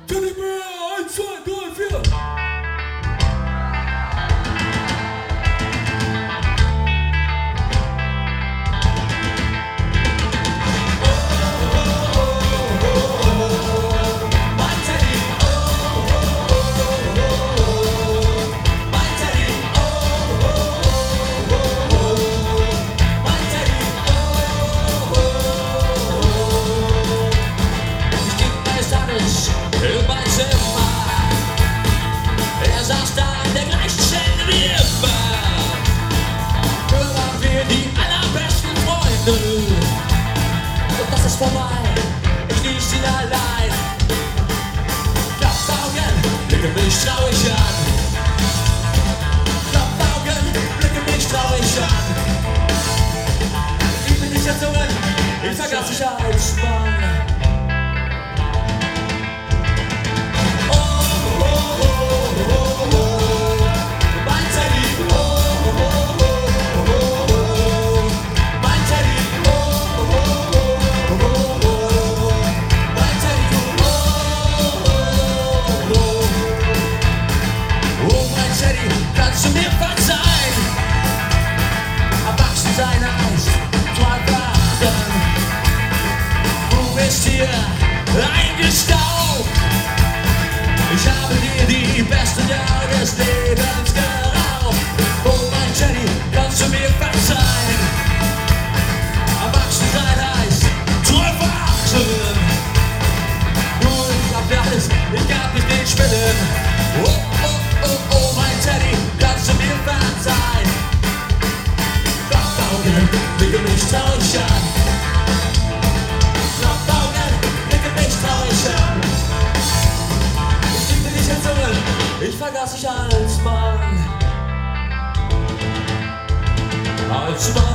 Teddy Bär, 1, 2, 3, 4. Und das ist vorbei, ich lieg ihn allein. Klappaugen, blicke mich traurig an. Klappaugen, blicke mich traurig an. Ich bin nicht erzogen, ich vergaß dich als Mann. Kannst du mir verzeihen? Erwachsen sein heißt verwachen. Du bist hier eingestaubt. Ich habe dir die besten Jahre des Lebens geraubt. Oh mein Jenny, kannst du mir verzeihen? Erwachsen sein heißt verwachen. Nur ich hab alles, ich gab dich nicht spinnen. Oh, oh, oh, oh, mein Teddy, kannst du mir verzeihen? Klappaugen, blicke mich traurig an. Klappaugen, blicke mich traurig an. Ich liebe dich erzogen, ich vergaß dich als Mann. Als Mann.